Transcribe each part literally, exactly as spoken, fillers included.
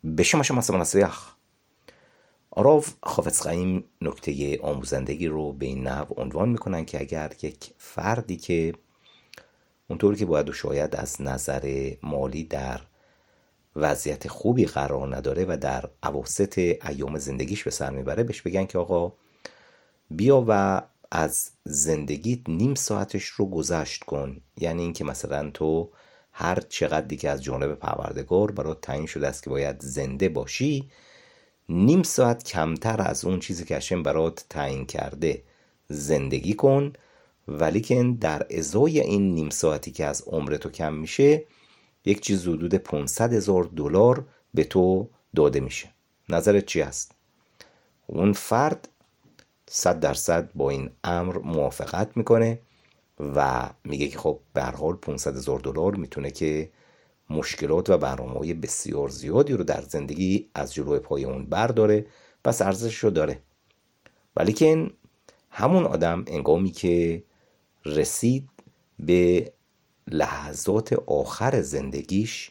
בשم شما سمناسیخ آراف حافظ خیم نکته آموزندگی رو به این نحو عنوان میکنن که اگر یک فردی که اونطور که باید و شاید از نظر مالی در وضعیت خوبی قرار نداره و در اواسط ایام زندگیش به سر میبره، بهش بگن که آقا بیا و از زندگیت نیم ساعتش رو گذشت کن. یعنی این که مثلا تو هر چقدری که از جانب پروردگار برات تعیین شده است که باید زنده باشی، نیم ساعت کمتر از اون چیزی که هاشم برات تعیین کرده زندگی کن، ولی که در ازای این نیم ساعتی که از عمرتو کم میشه یک چیز حدود پانصد هزار دلار به تو داده میشه. نظرت چی است؟ اون فرد صد درصد با این امر موافقت میکنه و میگه که خب به هر حال پانصد هزار دلار میتونه که مشکلات و برنامه‌های بسیار زیادی رو در زندگی از جلوی پای اون برداره، پس ارزشش رو داره. ولی که همون آدم انگامی که رسید به لحظات آخر زندگیش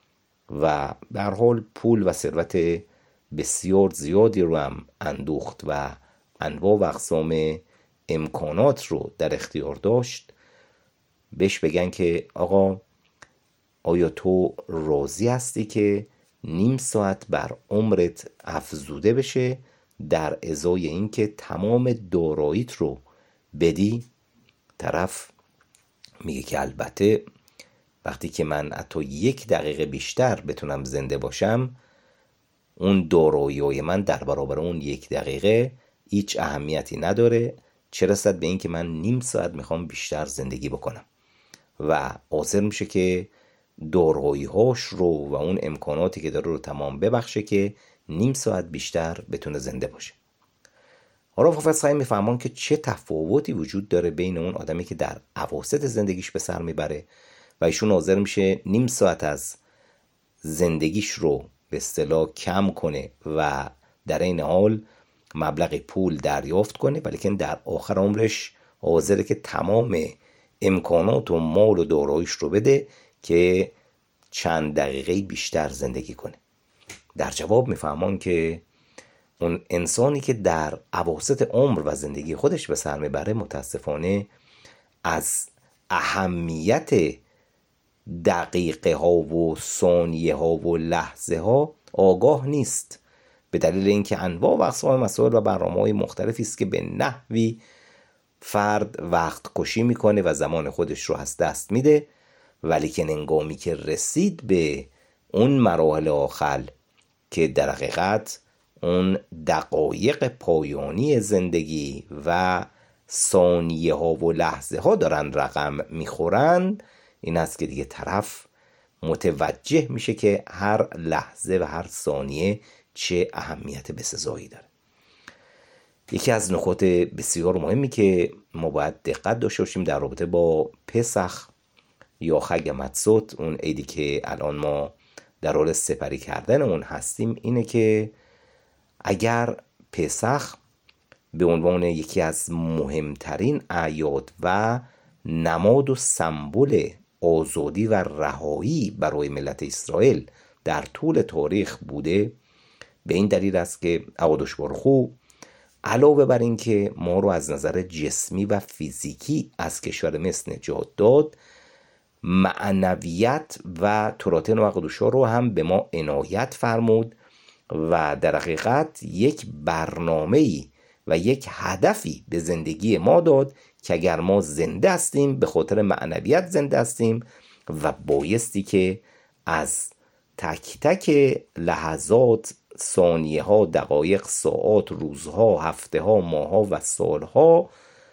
و به هر حال پول و ثروت بسیار زیادی رو هم اندوخت و انواع و اقسام امکانات رو در اختیار داشت، بهش بگن که آقا آیا تو راضی هستی که نیم ساعت بر عمرت افزوده بشه در ازای این که تمام داراییت رو بدی؟ طرف میگه که البته وقتی که من حتی یک دقیقه بیشتر بتونم زنده باشم، اون دارایی‌های من در برابر اون یک دقیقه هیچ اهمیتی نداره، چه رسد به این که من نیم ساعت میخوام بیشتر زندگی بکنم. و حاضر میشه که دارایی‌هاش رو و اون امکاناتی که داره رو تمام ببخشه که نیم ساعت بیشتر بتونه زنده باشه. حالا حافظ خیم میفهمون که چه تفاوتی وجود داره بین اون آدمی که در اواسط زندگیش به سر میبره و ایشون حاضر میشه نیم ساعت از زندگیش رو به اصطلاح کم کنه و در این حال مبلغ پول دریافت کنه، ولی که در آخر عمرش حاضره که تمام امکانات و مال و داراییش رو بده که چند دقیقه بیشتر زندگی کنه. در جواب میفهمان که اون انسانی که در اواسط عمر و زندگی خودش به سر میبره متاسفانه از اهمیت دقیقه ها و ثانیه ها و لحظه ها آگاه نیست، به دلیل اینکه انواع و اقسام مسائل و برنامه‌های مختلفی است که به نحوی فرد وقت کشی میکنه و زمان خودش رو از دست میده، ولی که هنگامی که رسید به اون مراحل آخر که در حقیقت اون دقایق پایانی زندگی و ثانیه ها و لحظه ها دارن رقم میخورن، این است که دیگه طرف متوجه میشه که هر لحظه و هر ثانیه چه اهمیت بسزایی داره. یکی از نکات بسیار مهمی که ما باید دقت داشته باشیم در رابطه با پسخ یا خگ متسوت، اون عیدی که الان ما در حال سپری کردن اون هستیم، اینه که اگر پسخ به عنوان یکی از مهمترین اعیاد و نماد و سمبل آزادی و رهایی برای ملت اسرائیل در طول تاریخ بوده، به این دلیل است که اقادش بارخو علاوه بر این که ما رو از نظر جسمی و فیزیکی از کشور مصر نجات داد، معنویت و تراتن و اقادوشا رو هم به ما عنایت فرمود و در حقیقت یک برنامه‌ای و یک هدفی به زندگی ما داد که اگر ما زنده هستیم به خاطر معنویت زنده هستیم و بایستی که از تک تک لحظات، ثانیه ها، دقایق، ساعات، روزها، هفته ها، ماه ها و سال ها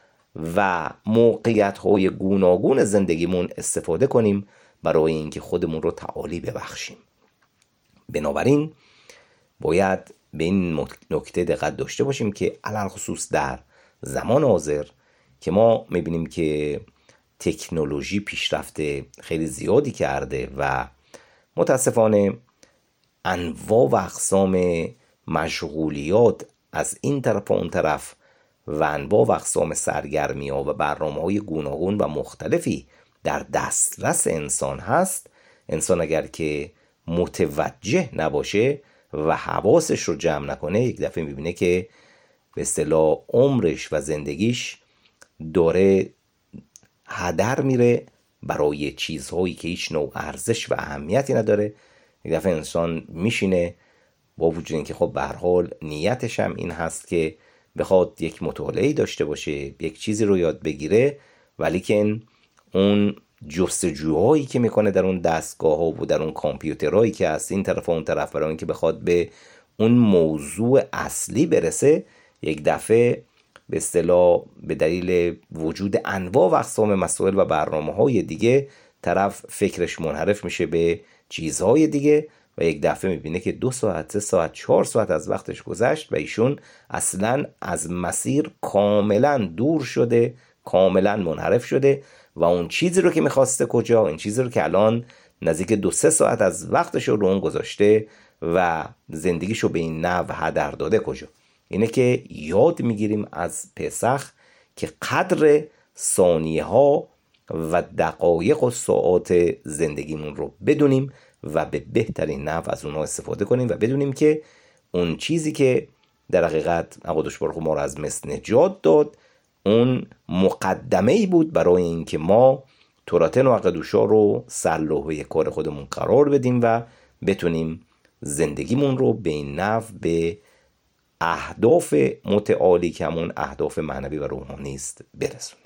و موقعیت های گوناگون زندگیمون استفاده کنیم برای اینکه خودمون رو تعالی ببخشیم. بنابراین باید به این نکته دقت داشته باشیم که علل خصوص در زمان حاضر که ما میبینیم که تکنولوژی پیشرفت خیلی زیادی کرده و متاسفانه انواع و اقسام مشغولیات از این طرف و اون طرف و انواع و اقسام سرگرمی ها و برنامه های گوناگون و مختلفی در دسترس انسان هست، انسان اگر که متوجه نباشه و حواسش رو جمع نکنه، یک دفعه میبینه که به اصطلاح عمرش و زندگیش داره هدر میره برای چیزهایی که هیچ نوع ارزش و اهمیتی نداره. یک دفعه انسان میشینه با وجود اینکه خب به هر حال نیتش هم این هست که بخواد یک مطالعه داشته باشه، یک چیزی رو یاد بگیره، ولی که اون جستجوهایی که میکنه در اون دستگاه ها و در اون کامپیوترهایی که هست این طرف و اون طرف، برای اینکه بخواد به اون موضوع اصلی برسه، یک دفعه به اصطلاح به دلیل وجود انواع و اقسام مسائل و برنامه‌های دیگه طرف فکرش منحرف میشه به چیزهای دیگه و یک دفعه میبینه که دو ساعت، سه ساعت، چهار ساعت از وقتش گذشت و ایشون اصلا از مسیر کاملا دور شده، کاملا منحرف شده و اون چیزی رو که میخواسته کجا، این چیزی رو که الان نزدیک دو سه ساعت از وقتش رو اون گذاشته و زندگیشو به این نحو هدر داده کجا. اینه که یاد میگیریم از پسخ که قدر ثانیه ها و دقایق و ساعات زندگیمون رو بدونیم و به بهترین نحو از اونها استفاده کنیم و بدونیم که اون چیزی که در حقیقت قدوس بارخ ما رو از مس نجات داد اون مقدمه ای بود برای اینکه ما توراتن و قدوشا رو سرلوحه کار خودمون قرار بدیم و بتونیم زندگیمون رو به این نحو به اهداف متعالی که همون اهداف معنوی و روحانی است برسونیم.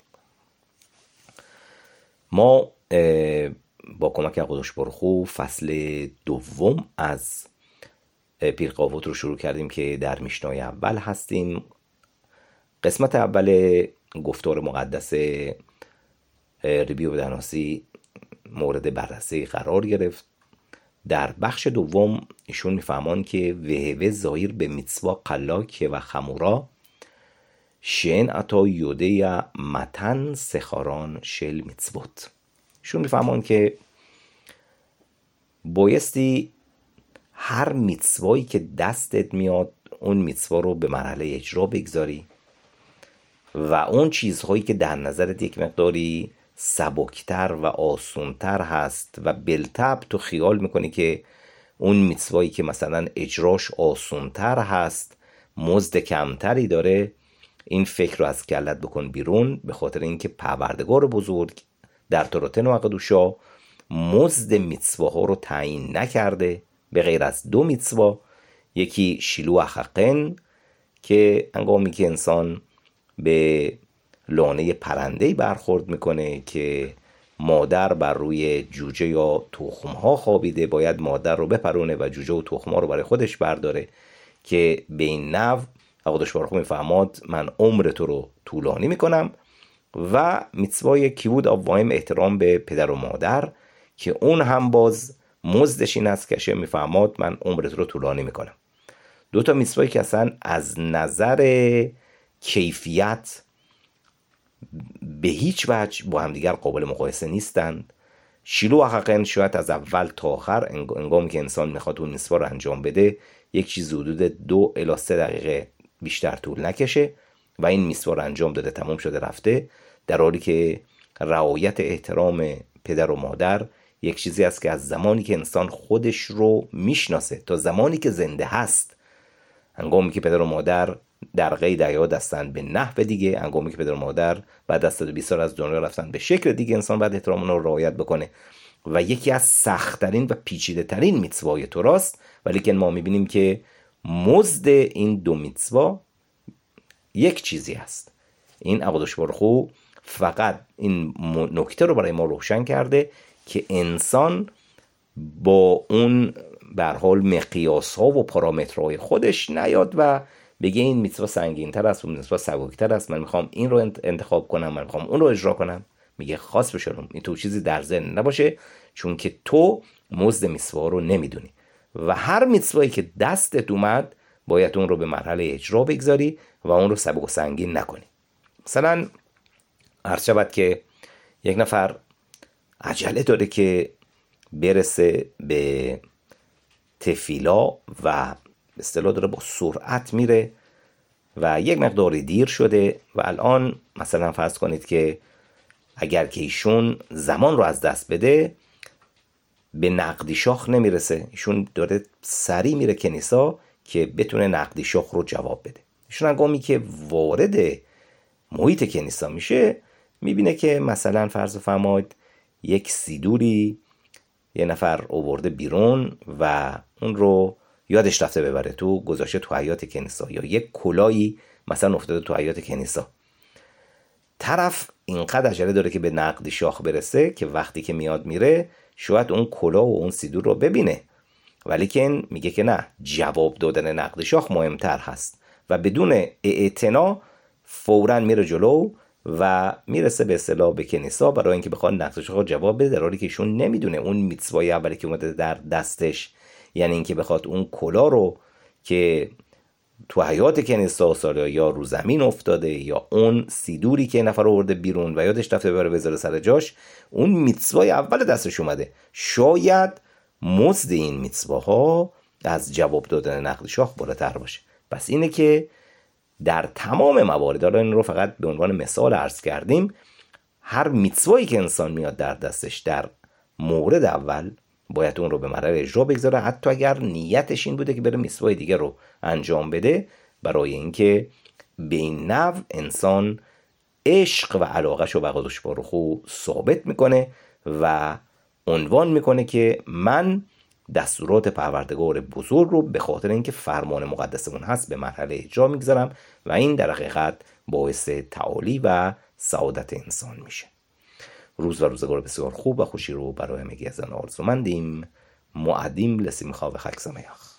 ما با کمک قدوس بارخ فصل دوم از پیرقاووت رو شروع کردیم که در میشنای اول هستیم. قسمت اول گفتار مقدس ربی بدناسی مورد بررسی قرار گرفت. در بخش دوم ایشون میفهمان که وهوه ظاهر به میتسوا قلاک و خمورا شین اتا یوده یا متن سخاران شل میتسوت. ایشون میفهمان که بایستی هر میتسوایی که دستت میاد اون میتسوا رو به مرحله اجرا بگذاری و اون چیزهایی که در نظرت یک مقداری سبکتر و آسونتر هست و بالطبع تو خیال میکنی که اون میتسوایی که مثلا اجراش آسونتر هست مزد کمتری داره، این فکر رو از کلت بکن بیرون، به خاطر اینکه پروردگار بزرگ در توراتن و قدوشا مزد میتسواها رو تعیین نکرده به غیر از دو میتسوا. یکی شیلوح حقن که هنگامی که انسان به لانه پرنده‌ای برخورد میکنه که مادر بر روی جوجه یا تخمها خوابیده، باید مادر رو بپرونه و جوجه و تخمها رو برای خودش برداره که به این نحو قدوس بارخ میفهماد من عمر تو رو طولانی میکنم. و میتسوای کیبود آوایم احترام به پدر و مادر که اون هم باز مزدش این است که میفهماد من عمر تو رو طولانی میکنم. دو تا میتسوایی که اصلا از نظر کیفیت به هیچ وجه با همدیگر قابل مقایسه نیستند. شیلوح حقن شاید از اول تا آخر انگام که انسان میخواد اون میتسوا رو انجام بده یک چیز حدود دو الی سه دقیقه بیشتر طول نکشه و این میتسوا رو انجام داده، تمام شده رفته، در حالی که رعایت احترام پدر و مادر یک چیزی است که از زمانی که انسان خودش رو میشناسه تا زمانی که زنده هست، هنگامی که پدر و مادر در قید حیات هستند به نحو دیگه، هنگامی که پدر و مادر بعد از صد و بیست سال از دنیا رفتن به شکل دیگه، انسان باید احترام اونها رو رعایت بکنه و یکی از سخت‌ترین و پیچیده ترین میتسوای توراست. ولی که ما میبینیم که مزد این دو میتسوا یک چیزی هست. این قدوس بارخ فقط این نکته رو برای ما روشن کرده که انسان با اون به هر حال مقیاس ها و پارامترهای خودش نیاد و بگه این میتسوا سنگین تر است و میتسوا سبک تر است، من میخوام این رو انتخاب کنم، من میخوام اون رو اجرا کنم. میگه خاص بشونم این تو چیزی در ذهن نباشه، چون که تو مزد میتسوا رو نمیدونی و هر میتسوایی که دستت اومد باید اون رو به مرحله اجرا بگذاری و اون رو سبک و سنگین نکنی. مثلا عرض شود که یک نفر عجله داره که برسه به تفیلا و به اصطلاح داره با سرعت میره و یک مقداری دیر شده و الان مثلا فرض کنید که اگر که ایشون زمان رو از دست بده به نقدی شاخ نمیرسه. ایشون داره سریع میره کنیسا که بتونه نقدی شاخ رو جواب بده. ایشون هنگامی که وارد محیط کنیسا میشه میبینه که مثلا فرض فرمایید یک سیدوری یه نفر آورده بیرون و اون رو یادش رفته ببره تو، گذاشته تو حیاط کنیسا، یا یک کلایی مثلا افتاده تو حیاط کنیسا. طرف اینقدر عجله داره که به نقدی شاخ برسه که وقتی که میاد میره شاید اون کلا و اون سیدور رو ببینه، ولی که میگه که نه، جواب دادن نقدی شاخ مهمتر هست و بدون اعتنا فوراً میره جلو و میرسه به اصطلاح به کنیسا برای اینکه بخواد نقدی شاخ رو جواب بده، در حالی که ایشون نمیدونه اون میتسوای اولی که اومده در دستش، یعنی اینکه بخواد اون کلا رو که تو حیات کنیسا سال یا رو زمین افتاده، یا اون سیدوری که نفر آورده بیرون و یادش رفته ببره بذاره سر جاش، اون میتسوای اول دستش اومده، شاید مزد این میتسواها از جواب دادن نقد شاخ بالاتر باشه. پس اینه که در تمام موارد، حالا این رو فقط به عنوان مثال عرض کردیم، هر میتسوایی که انسان میاد در دستش در مورد اول باید اون رو به مرحله اجرا بگذاره، حتی اگر نیتش این بوده که بره میتسوای دیگه رو انجام بده، برای اینکه به این نوع انسان عشق و علاقه‌شو به قدوش بارخو ثابت میکنه و عنوان میکنه که من دستورات پروردگار بزرگ رو به خاطر اینکه فرمان مقدس اون هست به مرحله اجرا میگذارم و این در حقیقت باعث تعالی و سعادت انسان میشه. روز و روزگار بسیار خوب و خوشی رو برای همگی از آن آرزومندیم. معدیم لسیمخا و خک سمیخ.